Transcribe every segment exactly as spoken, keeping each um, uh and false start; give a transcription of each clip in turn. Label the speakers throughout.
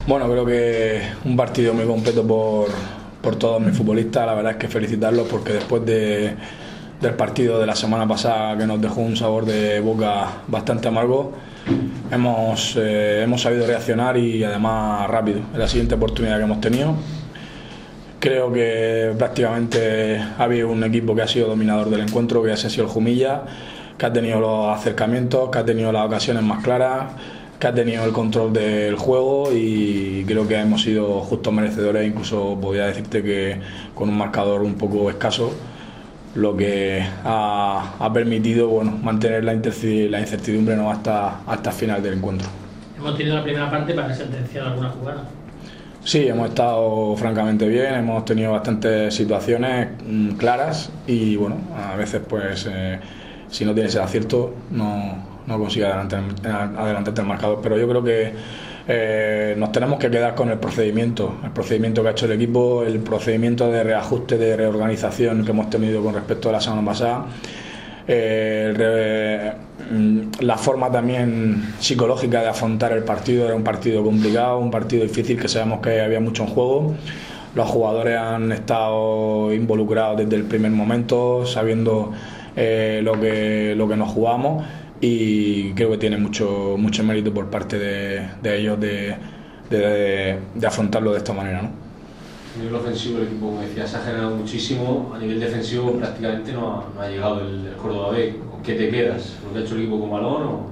Speaker 1: Bueno, creo que un partido muy completo por, por todos mis futbolistas. La verdad es que felicitarlos porque después de, del partido de la semana pasada, que nos dejó un sabor de boca bastante amargo, hemos, eh, hemos sabido reaccionar y además rápido. En la siguiente oportunidad que hemos tenido, creo que prácticamente ha habido un equipo que ha sido dominador del encuentro, que ese ha sido el Jumilla, que ha tenido los acercamientos, que ha tenido las ocasiones más claras, que ha tenido el control del juego, y creo que hemos sido justos merecedores. Incluso podría decirte que con un marcador un poco escaso, lo que ha, ha permitido bueno, mantener la incertidumbre, ¿no? hasta, hasta el final del encuentro.
Speaker 2: Hemos tenido la primera parte para sentenciar alguna jugada.
Speaker 1: Sí, hemos estado francamente bien, hemos tenido bastantes situaciones mmm, claras y bueno, a veces pues eh, si no tienes el acierto no, no consigues adelantarte el marcador, pero yo creo que eh, nos tenemos que quedar con el procedimiento, el procedimiento que ha hecho el equipo, el procedimiento de reajuste, de reorganización que hemos tenido con respecto a la semana pasada. Eh, re, la forma también psicológica de afrontar el partido. Era un partido complicado, un partido difícil, que sabemos que había mucho en juego. Los jugadores han estado involucrados desde el primer momento, sabiendo eh, lo que, lo que nos jugamos, y creo que tiene mucho, mucho mérito por parte de, de ellos de, de, de afrontarlo de esta manera, ¿no?
Speaker 3: A nivel ofensivo el equipo, como decías, ha generado muchísimo. A nivel defensivo prácticamente no ha, no ha llegado el, el Córdoba B. ¿Con qué te quedas? ¿Lo que ha hecho el equipo con balón o...?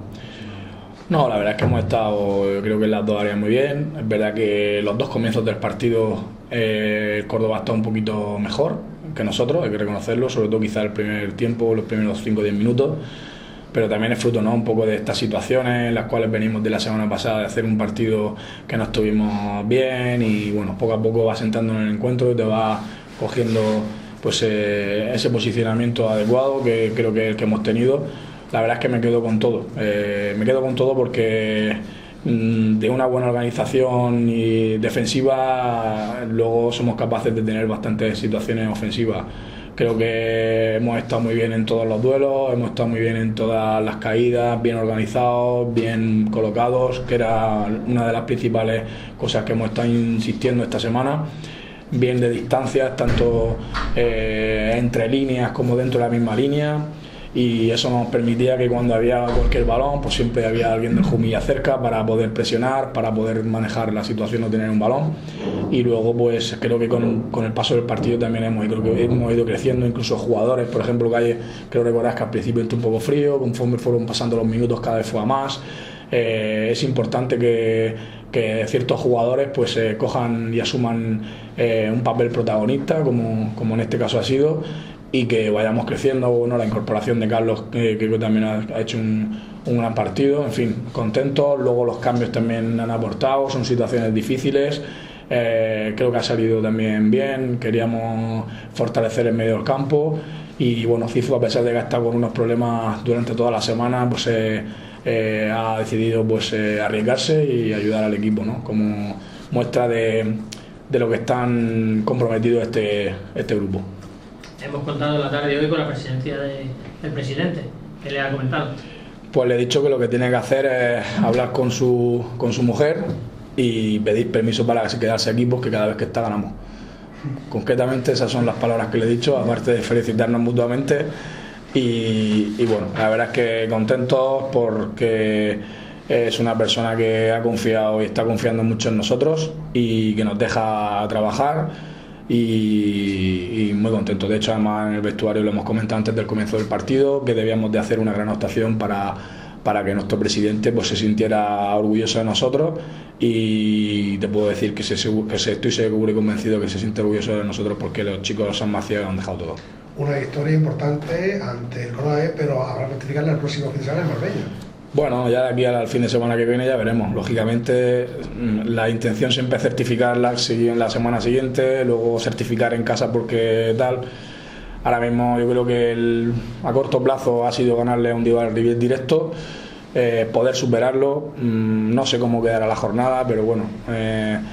Speaker 1: No, la verdad es que hemos estado, yo creo que en las dos áreas muy bien. Es verdad que los dos comienzos del partido eh, el Córdoba está un poquito mejor que nosotros, hay que reconocerlo, sobre todo quizá el primer tiempo, los primeros cinco o diez minutos, pero también es fruto, ¿no?, un poco de estas situaciones en las cuales venimos de la semana pasada, de hacer un partido que no estuvimos bien, y bueno, poco a poco vas sentando en el encuentro y te vas cogiendo pues eh, ese posicionamiento adecuado, que creo que es el que hemos tenido. La verdad es que me quedo con todo, eh, me quedo con todo porque mmm, de una buena organización y defensiva luego somos capaces de tener bastantes situaciones ofensivas. Creo que hemos estado muy bien en todos los duelos, hemos estado muy bien en todas las caídas, bien organizados, bien colocados, que era una de las principales cosas que hemos estado insistiendo esta semana. Bien de distancias, tanto eh, entre líneas como dentro de la misma línea, y eso nos permitía que cuando había cualquier balón, pues siempre había alguien del Jumilla cerca para poder presionar, para poder manejar la situación o tener un balón. Y luego pues creo que con, con el paso del partido también hemos, creo que hemos ido creciendo, incluso jugadores, por ejemplo Calle, creo recordar que al principio entró un poco frío, conforme fueron pasando los minutos cada vez fue a más. Eh, es importante que, que ciertos jugadores pues eh, cojan y asuman eh, un papel protagonista, como, como en este caso ha sido, y que vayamos creciendo. Bueno, la incorporación de Carlos, que creo que también ha, ha hecho un, un gran partido, en fin, contentos. Luego los cambios también han aportado, son situaciones difíciles, eh, creo que ha salido también bien. Queríamos fortalecer el medio del campo, y bueno, Cifu, a pesar de que ha estado con unos problemas durante toda la semana, pues eh, eh, ha decidido pues eh, arriesgarse y ayudar al equipo, ¿no?, como muestra de, de lo que están comprometidos este, este grupo.
Speaker 2: Hemos contado la tarde de hoy con la presidencia de, del presidente. ¿Qué le ha comentado?
Speaker 1: Pues le he dicho que lo que tiene que hacer es hablar con su, con su mujer y pedir permiso para quedarse aquí, porque cada vez que está ganamos. Concretamente esas son las palabras que le he dicho, aparte de felicitarnos mutuamente. Y, y bueno, la verdad es que contentos porque es una persona que ha confiado y está confiando mucho en nosotros y que nos deja trabajar. Y, y muy contento. De hecho, además en el vestuario lo hemos comentado antes del comienzo del partido, que debíamos de hacer una gran actuación para, para que nuestro presidente pues se sintiera orgulloso de nosotros, y te puedo decir que, se, que se, estoy seguro y convencido que se siente orgulloso de nosotros, porque los chicos de San Macías han dejado todo.
Speaker 4: Una victoria importante ante el Córdoba, pero habrá que rectificarla el próximo fin de semana en Marbella.
Speaker 1: Bueno, ya de aquí al fin de semana que viene ya veremos. Lógicamente la intención siempre es certificar la, la semana siguiente, luego certificar en casa porque tal. Ahora mismo yo creo que el, a corto plazo ha sido ganarle a un rival directo, eh, poder superarlo. No sé cómo quedará la jornada, pero bueno, eh,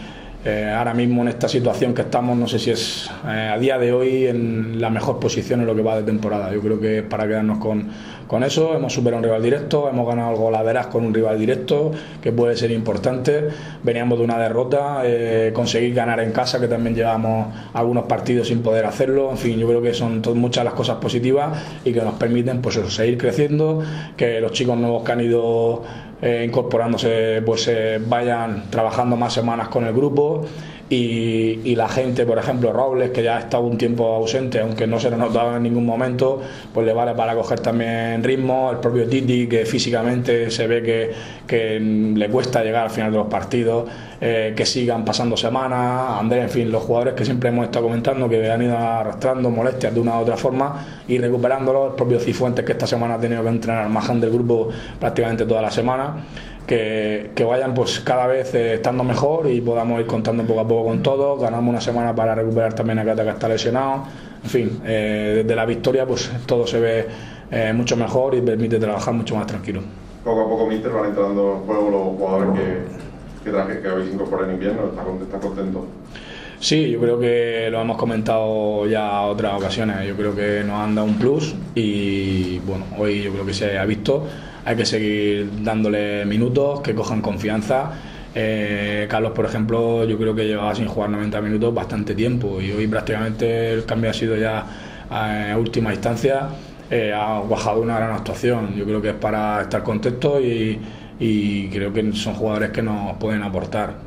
Speaker 1: Eh, ahora mismo en esta situación que estamos, no sé si es eh, a día de hoy en la mejor posición en lo que va de temporada. Yo creo que es para quedarnos con, con eso. Hemos superado un rival directo, hemos ganado el golaveras con un rival directo, que puede ser importante. Veníamos de una derrota, eh, conseguir ganar en casa, que también llevamos algunos partidos sin poder hacerlo. En fin, yo creo que son todas, muchas las cosas positivas y que nos permiten pues eso, seguir creciendo, que los chicos nuevos que han ido Eh, incorporándose pues eh, vayan trabajando más semanas con el grupo y, y la gente, por ejemplo Robles, que ya ha estado un tiempo ausente, aunque no se le notaba en ningún momento, pues le vale para coger también ritmo. El propio Titi, que físicamente se ve que, que le cuesta llegar al final de los partidos, eh, que sigan pasando semanas. Andrés, en fin, los jugadores que siempre hemos estado comentando que han ido arrastrando molestias de una u otra forma y recuperándolos. El propio Cifuentes, que esta semana ha tenido que entrenar al margen del grupo prácticamente toda la semana. Que, que vayan pues cada vez eh, estando mejor y podamos ir contando poco a poco con todos. Ganamos una semana para recuperar también a Cata, que está lesionado. En fin, eh, desde la victoria pues todo se ve eh, mucho mejor y permite trabajar mucho más tranquilo.
Speaker 5: Poco a poco, míster, van entrando en juego los jugadores que, que, traje, que habéis incorporado en invierno. ¿Estás contento?
Speaker 1: Sí, yo creo que lo hemos comentado ya otras ocasiones. Yo creo que nos han dado un plus y bueno, hoy yo creo que se ha visto. Hay que seguir dándole minutos, que cojan confianza. Eh, Carlos, por ejemplo, yo creo que llevaba sin jugar noventa minutos bastante tiempo y hoy prácticamente el cambio ha sido ya a, a última instancia. Eh, ha cuajado una gran actuación. Yo creo que es para estar contentos y, y creo que son jugadores que nos pueden aportar.